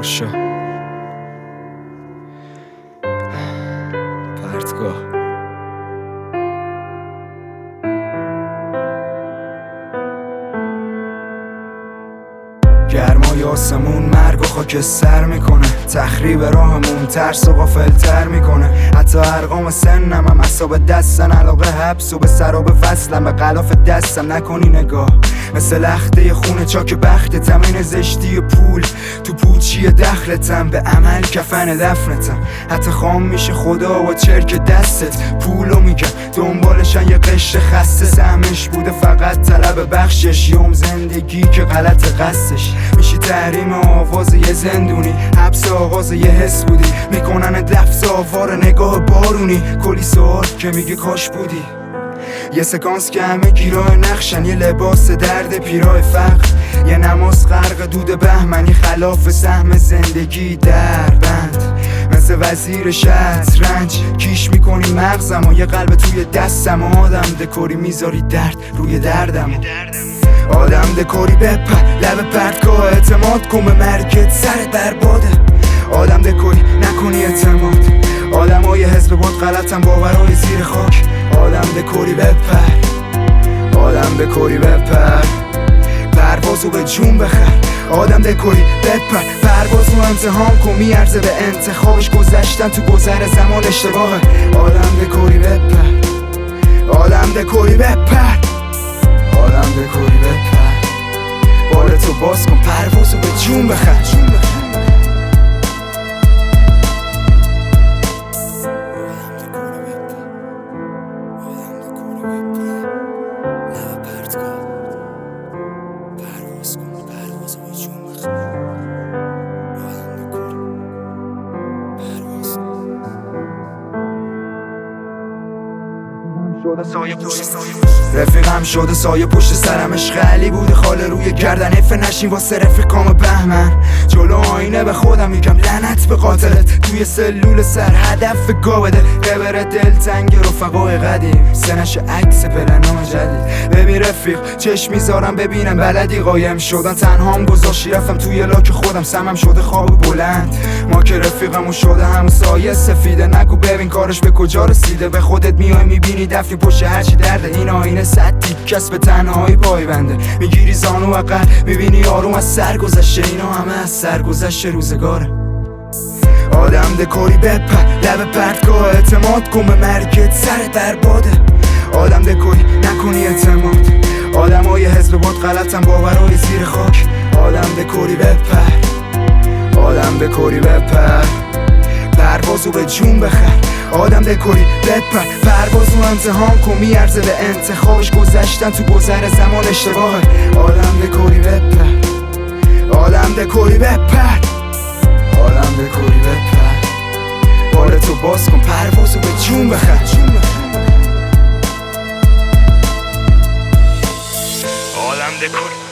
تماشا پرتگاه گرمای آسمون مرگ و خاکستر میکنه، تخریب راهمون ترس و غافلتر میکنه. حتی ارقام سنم هم اصاب دستن، علاقه حبس و به سراب فصلم، به غلاف دستم نکنی نگاه. مثل لخته خونه چاک بخت تمین زشتی پول، تو پوچی دخلتم به عمل کفن دفنتم. حتی خام میشه خدا و چرک دستت، پولو میگم دنبالشن یه قشر خسته. سهمش بوده فقط طلب بخشش، یوم زندگی که غلط قصدش میشی تحریم آواز یه زندونی، حبس آغاز یه حس بودی، میکنن لفظ آوار نگاه بارونی. کلی سوال که میگه کاش بودی، یه سکانس که همه گیراه نقشن، یه لباس درد پیراه فقر، یه نماز غرق دود بهمنی، خلاف سهم زندگی در بند. مثل وزیر شطرنج کیش میکنی مغزم و یه قلب توی دستم. آدم دکوری میذاری درد روی دردم، آدم دکوری بپر لب پرتگاه، اعتماد کن به مرگت سرت برباده. آدم دکوری نکنی اعتماد، آدم های حزب بود غلطم باورهای زیر خاک. آدم دکوری بپر، آدم دکوری بپر، پروازو به جون بخر. آدم دکوری بپر، پروازو امتحان کن، میارزه به انتخابش. گذشتن تو گذر زمان اشتباهه. آدم دکوری بپر، آدم دکوری بپر، آدم دکوری بپر، بالتو باز کن، پروازو به جون بخر. رفیقم شده سایه پشت سرمش خالی بوده، خاله روی گردن اف نشین واسه رفیقام بهمن. جلو آینه به خودم میگم لعنت به قاتلت، توی سلول سر هدف گا بده. قبر دلتنگ رفقای قدیم، سنش عکس پلنام جدید. ببین رفیق چشم میذارم ببینم بلدی قایم شدن، تنهام گذاشتی رفتم توی لاک خودم، سمم شده خواب بلند. ما که رفیقمون شده هم سایه سفیده، نگو ببین کارش به کجا رسیده. به خودت میای میبینی دفنی پشت هرچی درده، این آینه صد تیکس به تنهایی پای بنده. میگیری زانو عقل میبینی آروم از سر گذشته، اینا همه از سر گذشته روزگاره. آدم دکوری بپر لب پرتگاه، اعتماد کن به مرگت سرت برباده. آدم دکوری نکنی اعتماد، آدم های حزب بود غلطم باورهای زیر خاک. آدم دکوری بپر، آدم دکوری بپر، پروازو به جون بخر. آدم دکوری بپر، پروازو امتحان کن، میارزه به انتخابش. گذشتن تو گذر زمان اشتباهه. آدم دکوری بپر، آدم دکوری بپر، آدم دکوری بپر، بالتو باز کن، پروازو به جون بخر. آدم دکوری